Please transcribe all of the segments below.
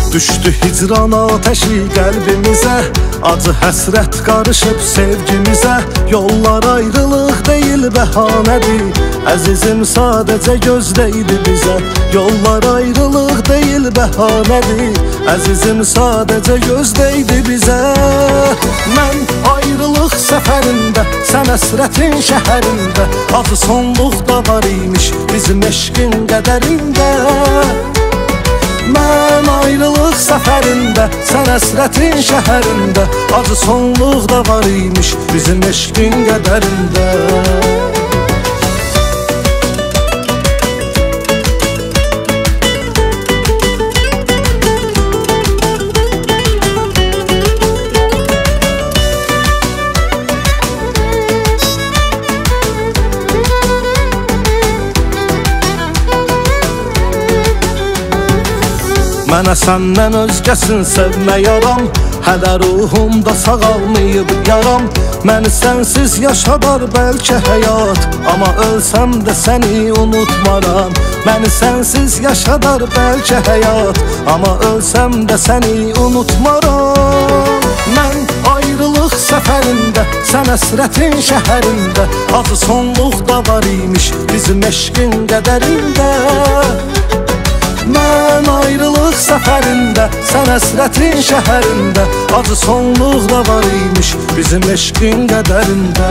Düşdü hicran ateşi qəlbimizə, acı həsrət qarışıb sevgimizə. Yollar ayrılıq deyil bəhanədir, əzizim sadəcə gözdəydi bizə. Yollar ayrılıq deyil bəhanədir, əzizim sadəcə gözdəydi bizə. Mən ayrılıq səfərində, sən əsrətin şəhərində, acı sonluq da var imiş bizim eşqin qədərində. Mən ayrılıq səfərində, sən əsrətin şəhərində, acı sonluq da var imiş bizim eşqin qədərində. Mənə səndən özgəsin sevməyaram, hələ ruhumda sağalmayıb yaram. Məni sənsiz yaşadar bəlkə həyat, amma ölsəm də səni unutmaram. Məni sənsiz yaşadar bəlkə həyat, amma ölsəm də səni unutmaram. Mən ayrılıq səfərində, sən əsrətin şəhərində, acı sonluq da var imiş bizim eşqin qədərində. Mən ayrılıq səfərində, sən əsrətin şəhərində, acı sonluq da var imiş bizim eşqin qədərində.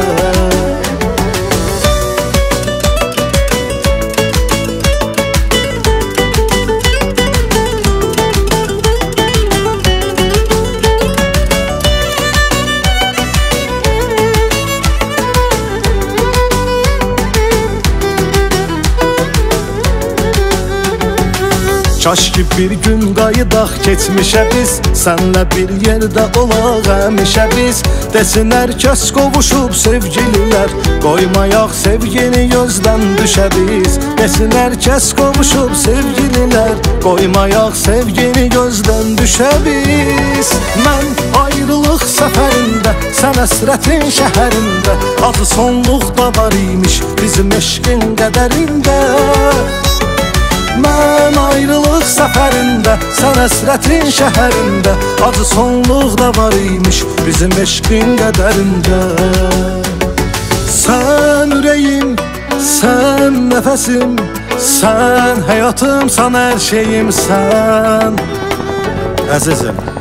Kaş ki bir gün qayıdaq keçmişə biz, sənlə bir yerdə olaq həmişə biz. Desinlər kəs qovuşub sevgililər, qoymayaq sevgini gözdən düşə biz. Desinlər kəs qovuşub sevgililər, qoymayaq sevgini gözdən düşə biz. Mən ayrılıq səfərində, sən əsrətin şəhərində, acı sonluq da var imiş bizim eşqin qədərində. Mən ayrılıq səfərində, sən əsrətin şəhərində, acı sonluq da var imiş bizim eşqin qədərində. Sən ürəyim, sən nəfəsim, sən həyatım, sən hər şeyim sən. Əzizim